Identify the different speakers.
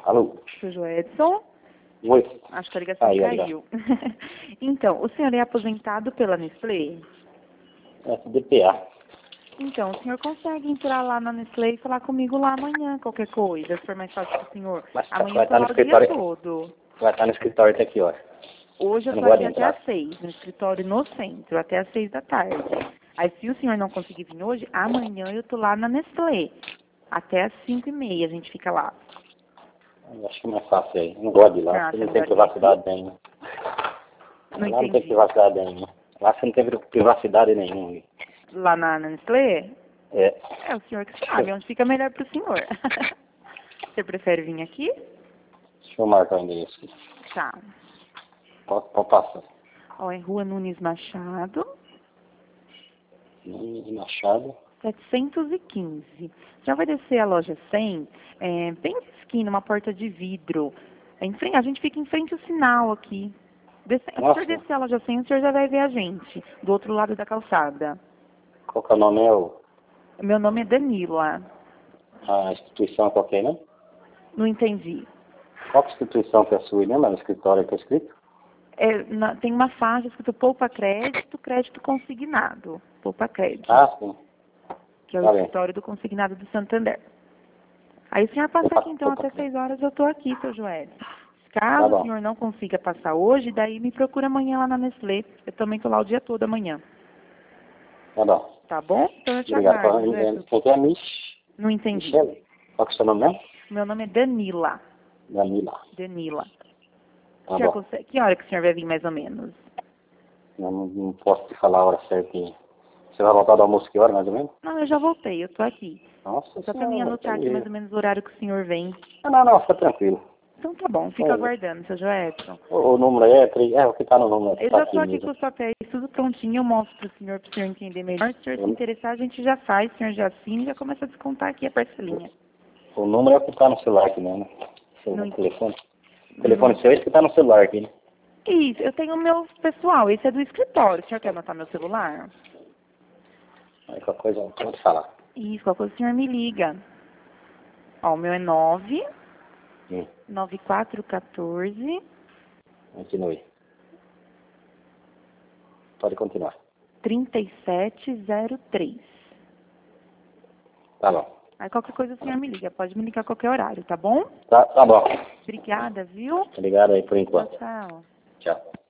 Speaker 1: Alô?
Speaker 2: Sr. Edson?
Speaker 1: Oi.
Speaker 2: Acho que a ligação
Speaker 1: Aí,
Speaker 2: caiu. Então, o senhor é aposentado pela Nestlé?
Speaker 1: DPA.
Speaker 2: Então, o senhor consegue entrar lá na Nestlé e falar comigo lá amanhã, qualquer coisa, se for mais fácil para o senhor.
Speaker 1: Mas
Speaker 2: Amanhã
Speaker 1: vai
Speaker 2: eu tô
Speaker 1: estar no
Speaker 2: lá o dia
Speaker 1: escritório.
Speaker 2: todo.
Speaker 1: Vai estar no escritório até que hora?
Speaker 2: Hoje eu
Speaker 1: Eu não
Speaker 2: tô
Speaker 1: gosto
Speaker 2: aqui
Speaker 1: de
Speaker 2: até
Speaker 1: entrar.
Speaker 2: às 6, no escritório no centro, até às 6 da tarde. Aí, se o senhor não conseguir vir hoje, amanhã eu tô lá na Nestlé. Até às 5h30 a gente fica lá.
Speaker 1: Eu acho que é mais fácil aí. Eu não gosto de ir
Speaker 2: Você
Speaker 1: lá,
Speaker 2: acha
Speaker 1: porque não tem
Speaker 2: melhor vir
Speaker 1: privacidade
Speaker 2: aqui?
Speaker 1: nenhuma.
Speaker 2: Não
Speaker 1: Lá não tem
Speaker 2: entendi.
Speaker 1: privacidade nenhuma. Lá você não tem privacidade nenhuma.
Speaker 2: Lá na Nestlé?
Speaker 1: É.
Speaker 2: É o senhor que sabe, onde fica melhor pro senhor. Você prefere vir aqui?
Speaker 1: Deixa eu marcar o endereço aqui.
Speaker 2: Tá.
Speaker 1: Pode passar.
Speaker 2: Ó, é Rua Nunes Machado,
Speaker 1: Machado.
Speaker 2: 715. Já vai descer a loja 100, bem na esquina, uma porta de vidro. A gente fica em frente ao sinal aqui. Se o
Speaker 1: Nossa.
Speaker 2: senhor descer a loja 100, o senhor já vai ver a gente, do outro lado da calçada.
Speaker 1: Qual que é o nome?
Speaker 2: Meu nome é Danila.
Speaker 1: A instituição qualquer, né?
Speaker 2: Não entendi.
Speaker 1: Qual que é a instituição que é a sua, né? No escritório que é escrito?
Speaker 2: Tem uma faixa escrito poupa crédito, crédito consignado. Poupa crédito,
Speaker 1: Ah, sim.
Speaker 2: que é o
Speaker 1: Tá bem.
Speaker 2: escritório do consignado do Santander. Aí o senhor passa aqui, então, até 6 horas eu estou aqui, seu Joel.
Speaker 1: Tá
Speaker 2: Caso o
Speaker 1: bom.
Speaker 2: senhor não consiga passar hoje, daí me procura amanhã lá na Nestlé. Eu também estou lá o dia todo amanhã.
Speaker 1: Tá bom.
Speaker 2: Tá bom? Então eu te
Speaker 1: Obrigado.
Speaker 2: aguardo, Joel.
Speaker 1: Quem que é
Speaker 2: Não entendi.
Speaker 1: Michele? Qual que é o seu nome mesmo?
Speaker 2: Meu nome é Danila.
Speaker 1: Danila.
Speaker 2: Danila.
Speaker 1: Tá bom.
Speaker 2: Que hora que o senhor vai vir mais ou menos?
Speaker 1: Eu não posso te falar a hora certinha. Você vai voltar do almoço que hora, mais ou menos?
Speaker 2: Não, eu já voltei, eu estou aqui.
Speaker 1: Nossa
Speaker 2: Só para mim
Speaker 1: senhora,
Speaker 2: anotar aqui mais ou menos o horário que o senhor vem.
Speaker 1: Não, fica tranquilo.
Speaker 2: Então tá bom, fica aguardando, seu Joelson.
Speaker 1: O número aí o que tá no número.
Speaker 2: Eu
Speaker 1: Tá
Speaker 2: já
Speaker 1: aqui
Speaker 2: estou aqui com
Speaker 1: mesmo.
Speaker 2: os papéis tudo prontinho, eu mostro para o senhor entender melhor. Se o senhor se interessar, a gente já faz, o senhor já assina e já começa a descontar aqui a parcelinha.
Speaker 1: O número é o que tá no celular aqui mesmo, né?
Speaker 2: Não
Speaker 1: Telefone. O telefone seu é esse que tá no celular aqui, né?
Speaker 2: Isso, eu tenho o meu pessoal, esse é do escritório. O senhor quer anotar meu celular?
Speaker 1: Aí qualquer coisa, pode falar.
Speaker 2: Isso, qualquer coisa o senhor me liga. Ó, o meu é 9
Speaker 1: Hum.
Speaker 2: 9414
Speaker 1: Continue. Pode continuar.
Speaker 2: 3703.
Speaker 1: Tá bom.
Speaker 2: Aí qualquer coisa o senhor me liga, pode me ligar a qualquer horário, tá bom?
Speaker 1: Tá bom.
Speaker 2: Obrigada, viu?
Speaker 1: Obrigado aí por
Speaker 2: Tchau,
Speaker 1: enquanto.
Speaker 2: tchau.
Speaker 1: Tchau.